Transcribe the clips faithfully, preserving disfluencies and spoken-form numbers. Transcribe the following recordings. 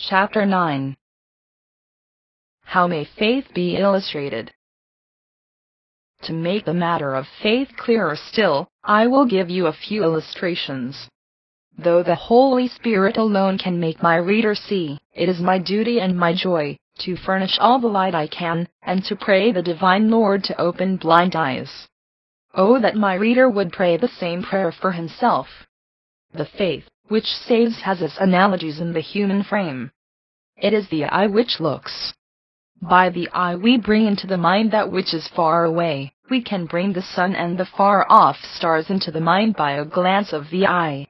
Chapter nine. How may faith be illustrated? To make the matter of faith clearer still, I will give you a few illustrations. Though the Holy Spirit alone can make my reader see, it is my duty and my joy to furnish all the light I can, and to pray the Divine Lord to open blind eyes. Oh, that my reader would pray the same prayer for himself. The faith which saves has its analogies in the human frame. It is the eye which looks. By the eye we bring into the mind that which is far away. We can bring the sun and the far-off stars into the mind by a glance of the eye.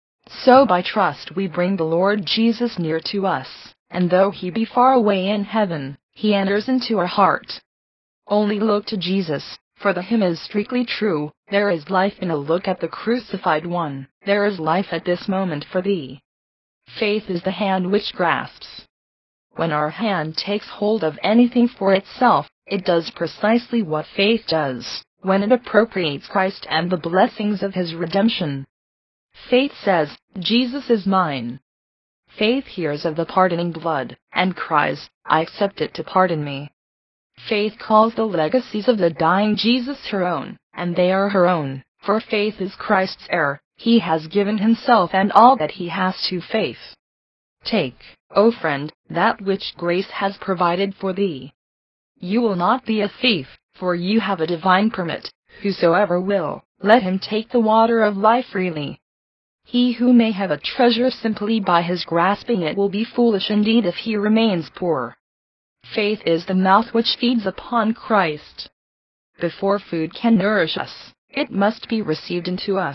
So by trust we bring the Lord Jesus near to us, and though he be far away in heaven, he enters into our heart. Only look to Jesus, for the hymn is strictly true, there is life in a look at the crucified one, there is life at this moment for thee. Faith is the hand which grasps. When our hand takes hold of anything for itself, it does precisely what faith does, when it appropriates Christ and the blessings of his redemption. Faith says, Jesus is mine. Faith hears of the pardoning blood, and cries, I accept it to pardon me. Faith calls the legacies of the dying Jesus her own, and they are her own, for faith is Christ's heir, he has given himself and all that he has to faith. Take, O friend, that which grace has provided for thee. You will not be a thief, for you have a divine permit. Whosoever will, let him take the water of life freely. He who may have a treasure simply by his grasping it will be foolish indeed if he remains poor. Faith is the mouth which feeds upon Christ. Before food can nourish us, it must be received into us.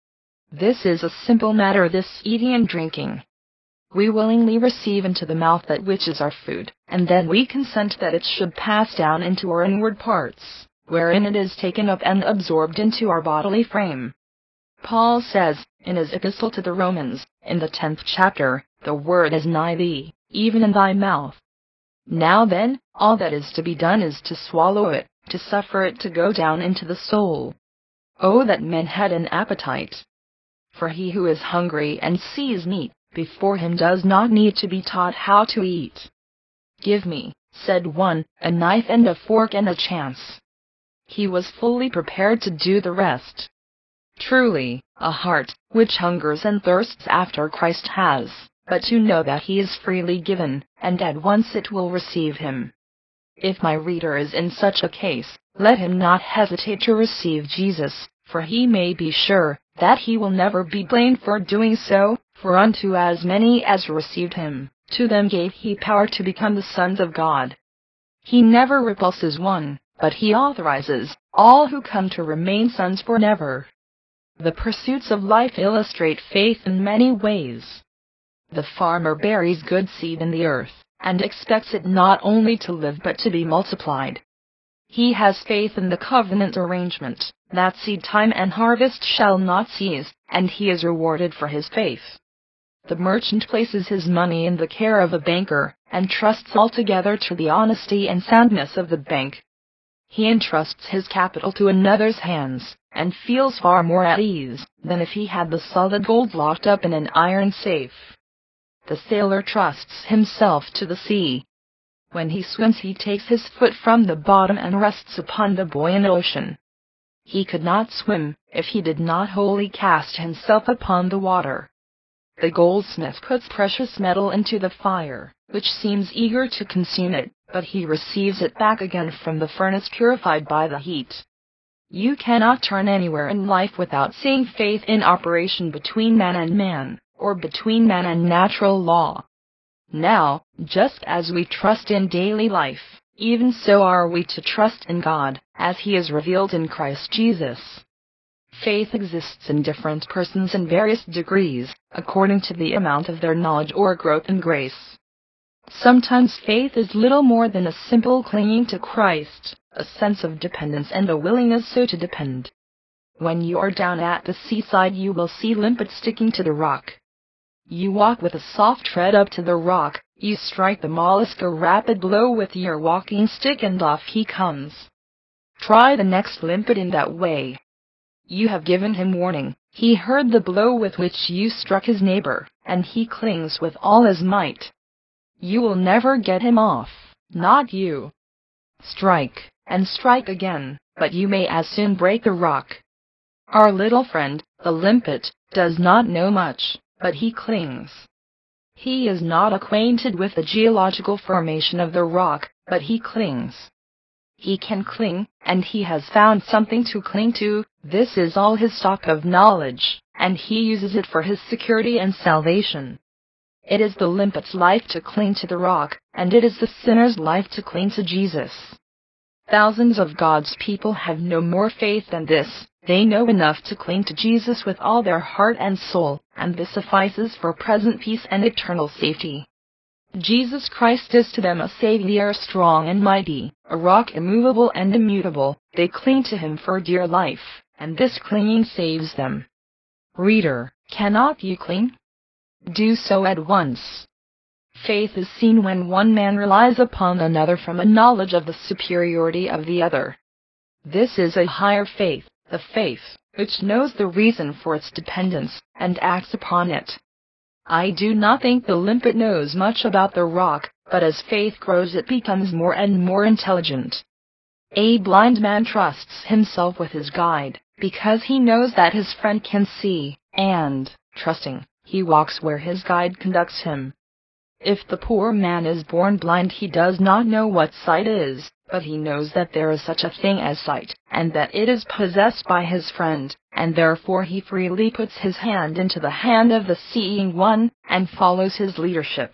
This is a simple matter, this eating and drinking. We willingly receive into the mouth that which is our food, and then we consent that it should pass down into our inward parts, wherein it is taken up and absorbed into our bodily frame. Paul says, in his epistle to the Romans, in the tenth chapter, the word is nigh thee, even in thy mouth. Now then, all that is to be done is to swallow it, to suffer it to go down into the soul. Oh, that men had an appetite! For he who is hungry and sees meat before him does not need to be taught how to eat. Give me, said one, a knife and a fork and a chance. He was fully prepared to do the rest. Truly, a heart which hungers and thirsts after Christ has but to know that he is freely given, and at once it will receive him. If my reader is in such a case, let him not hesitate to receive Jesus, for he may be sure that he will never be blamed for doing so, for unto as many as received him, to them gave he power to become the sons of God. He never repulses one, but he authorizes all who come to remain sons forever. The pursuits of life illustrate faith in many ways. The farmer buries good seed in the earth, and expects it not only to live but to be multiplied. He has faith in the covenant arrangement, that seed time and harvest shall not cease, and he is rewarded for his faith. The merchant places his money in the care of a banker, and trusts altogether to the honesty and soundness of the bank. He entrusts his capital to another's hands, and feels far more at ease than if he had the solid gold locked up in an iron safe. The sailor trusts himself to the sea. When he swims he takes his foot from the bottom and rests upon the buoyant ocean. He could not swim if he did not wholly cast himself upon the water. The goldsmith puts precious metal into the fire, which seems eager to consume it, but he receives it back again from the furnace purified by the heat. You cannot turn anywhere in life without seeing faith in operation between man and man, or between man and natural law. Now, just as we trust in daily life, even so are we to trust in God, as he is revealed in Christ Jesus. Faith exists in different persons in various degrees, according to the amount of their knowledge or growth in grace. Sometimes faith is little more than a simple clinging to Christ, a sense of dependence and a willingness so to depend. When you are down at the seaside you will see limpet sticking to the rock. You walk with a soft tread up to the rock, you strike the mollusk a rapid blow with your walking stick and off he comes. Try the next limpet in that way. You have given him warning, he heard the blow with which you struck his neighbor, and he clings with all his might. You will never get him off, not you. Strike, and strike again, but you may as soon break the rock. Our little friend, the limpet, does not know much, but he clings. He is not acquainted with the geological formation of the rock, but he clings. He can cling, and he has found something to cling to. This is all his stock of knowledge, and he uses it for his security and salvation. It is the limpet's life to cling to the rock, and it is the sinner's life to cling to Jesus. Thousands of God's people have no more faith than this. They know enough to cling to Jesus with all their heart and soul, and this suffices for present peace and eternal safety. Jesus Christ is to them a Savior strong and mighty, a rock immovable and immutable. They cling to him for dear life, and this clinging saves them. Reader, cannot you cling? Do so at once. Faith is seen when one man relies upon another from a knowledge of the superiority of the other. This is a higher faith, the faith which knows the reason for its dependence, and acts upon it. I do not think the limpet knows much about the rock, but as faith grows it becomes more and more intelligent. A blind man trusts himself with his guide, because he knows that his friend can see, and, trusting, he walks where his guide conducts him. If the poor man is born blind, he does not know what sight is, but he knows that there is such a thing as sight, and that it is possessed by his friend, and therefore he freely puts his hand into the hand of the seeing one, and follows his leadership.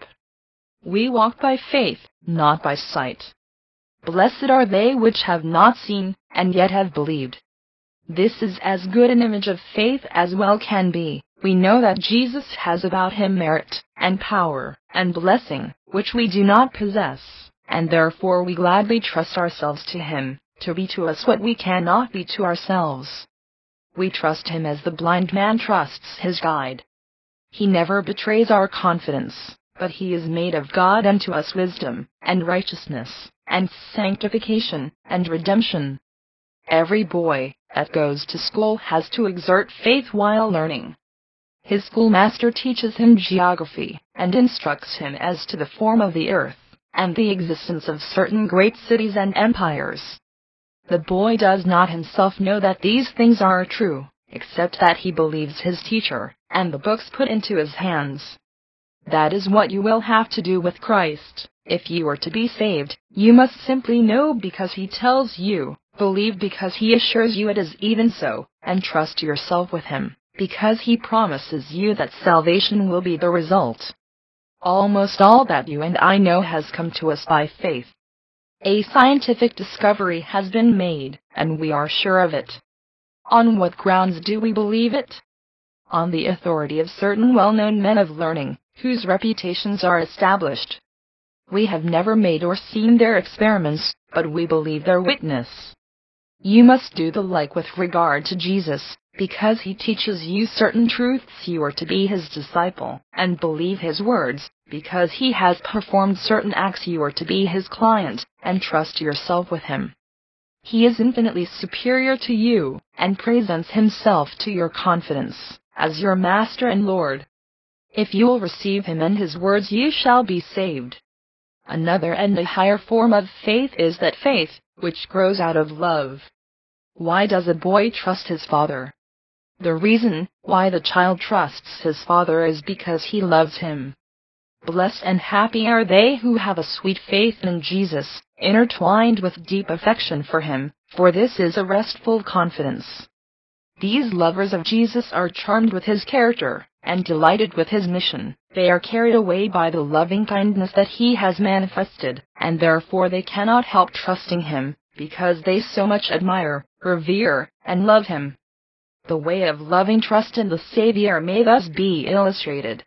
We walk by faith, not by sight. Blessed are they which have not seen, and yet have believed. This is as good an image of faith as well can be. We know that Jesus has about him merit, and power, and blessing, which we do not possess, and therefore we gladly trust ourselves to him, to be to us what we cannot be to ourselves. We trust him as the blind man trusts his guide. He never betrays our confidence, but he is made of God unto us wisdom, and righteousness, and sanctification, and redemption. Every boy that goes to school has to exert faith while learning. His schoolmaster teaches him geography, and instructs him as to the form of the earth, and the existence of certain great cities and empires. The boy does not himself know that these things are true, except that he believes his teacher, and the books put into his hands. That is what you will have to do with Christ. If you are to be saved, you must simply know because he tells you, believe because he assures you it is even so, and trust yourself with him, because he promises you that salvation will be the result. Almost all that you and I know has come to us by faith. A scientific discovery has been made, and we are sure of it. On what grounds do we believe it? On the authority of certain well-known men of learning, whose reputations are established. We have never made or seen their experiments, but we believe their witness. You must do the like with regard to Jesus. Because he teaches you certain truths, you are to be his disciple, and believe his words. Because he has performed certain acts, you are to be his client, and trust yourself with him. He is infinitely superior to you, and presents himself to your confidence, as your Master and Lord. If you will receive him and his words, you shall be saved. Another and a higher form of faith is that faith, which grows out of love. Why does a boy trust his father? The reason why the child trusts his father is because he loves him. Blessed and happy are they who have a sweet faith in Jesus, intertwined with deep affection for him, for this is a restful confidence. These lovers of Jesus are charmed with his character, and delighted with his mission. They are carried away by the loving kindness that he has manifested, and therefore they cannot help trusting him, because they so much admire, revere, and love him. The way of loving trust in the Savior may thus be illustrated.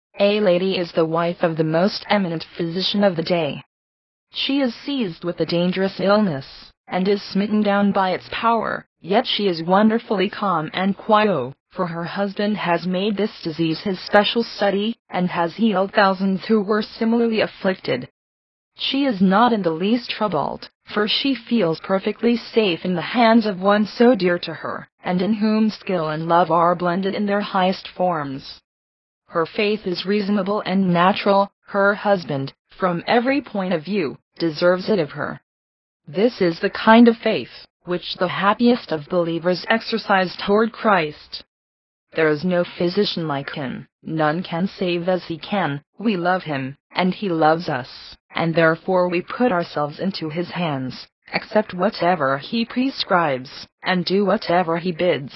A lady is the wife of the most eminent physician of the day. She is seized with a dangerous illness, and is smitten down by its power, yet she is wonderfully calm and quiet, for her husband has made this disease his special study, and has healed thousands who were similarly afflicted. She is not in the least troubled, for she feels perfectly safe in the hands of one so dear to her, and in whom skill and love are blended in their highest forms. Her faith is reasonable and natural. Her husband, from every point of view, deserves it of her. This is the kind of faith which the happiest of believers exercise toward Christ. There is no physician like him, none can save as he can. We love him, and he loves us, and therefore we put ourselves into his hands, accept whatever he prescribes, and do whatever he bids.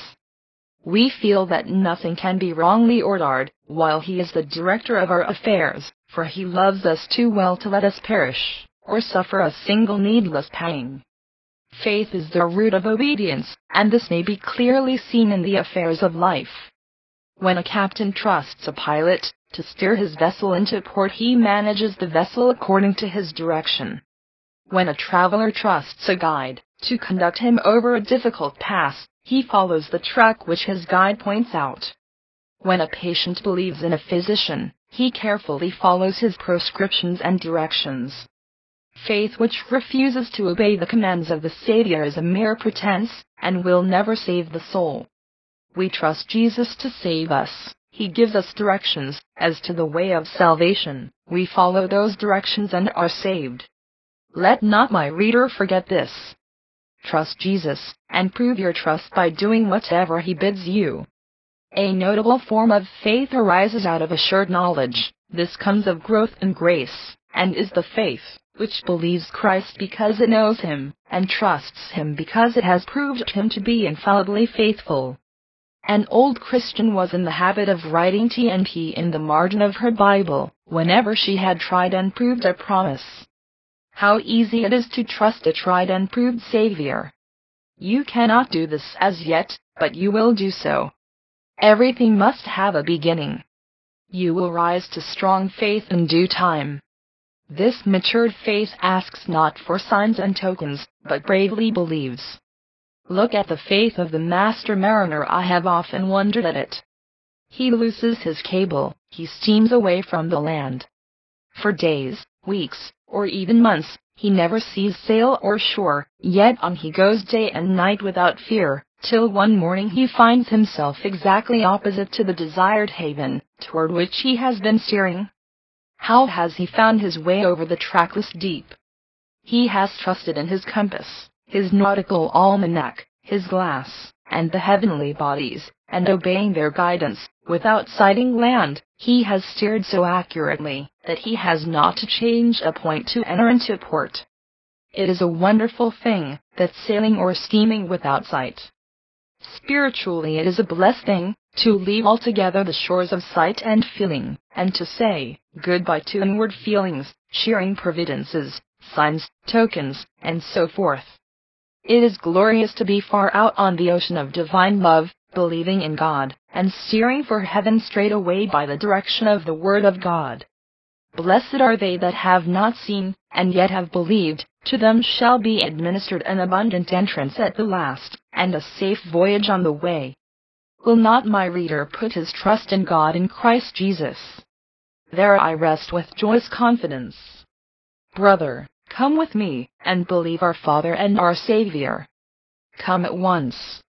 We feel that nothing can be wrongly ordered, while he is the director of our affairs, for he loves us too well to let us perish, or suffer a single needless pang. Faith is the root of obedience, and this may be clearly seen in the affairs of life. When a captain trusts a pilot to steer his vessel into port, he manages the vessel according to his direction. When a traveler trusts a guide to conduct him over a difficult pass, he follows the track which his guide points out. When a patient believes in a physician, he carefully follows his prescriptions and directions. Faith which refuses to obey the commands of the Savior is a mere pretense, and will never save the soul. We trust Jesus to save us. He gives us directions as to the way of salvation. We follow those directions and are saved. Let not my reader forget this. Trust Jesus, and prove your trust by doing whatever he bids you. A notable form of faith arises out of assured knowledge. This comes of growth in grace, and is the faith which believes Christ because it knows him, and trusts him because it has proved him to be infallibly faithful. An old Christian was in the habit of writing T and P in the margin of her Bible, whenever she had tried and proved a promise. How easy it is to trust a tried and proved Savior! You cannot do this as yet, but you will do so. Everything must have a beginning. You will rise to strong faith in due time. This matured faith asks not for signs and tokens, but bravely believes. Look at the faith of the master mariner. I have often wondered at it. He looses his cable, he steams away from the land. For days, weeks, or even months, he never sees sail or shore, yet on he goes day and night without fear, till one morning he finds himself exactly opposite to the desired haven, toward which he has been steering. How has he found his way over the trackless deep? He has trusted in his compass, his nautical almanac, his glass, and the heavenly bodies, and obeying their guidance, without sighting land, he has steered so accurately that he has not to change a point to enter into port. It is a wonderful thing, that sailing or steaming without sight. Spiritually it is a blessed thing, to leave altogether the shores of sight and feeling, and to say goodbye to inward feelings, cheering providences, signs, tokens, and so forth. It is glorious to be far out on the ocean of divine love, believing in God, and steering for heaven straight away by the direction of the Word of God. Blessed are they that have not seen, and yet have believed. To them shall be administered an abundant entrance at the last, and a safe voyage on the way. Will not my reader put his trust in God in Christ Jesus? There I rest with joyous confidence. Brother, come with me, and believe our Father and our Savior. Come at once.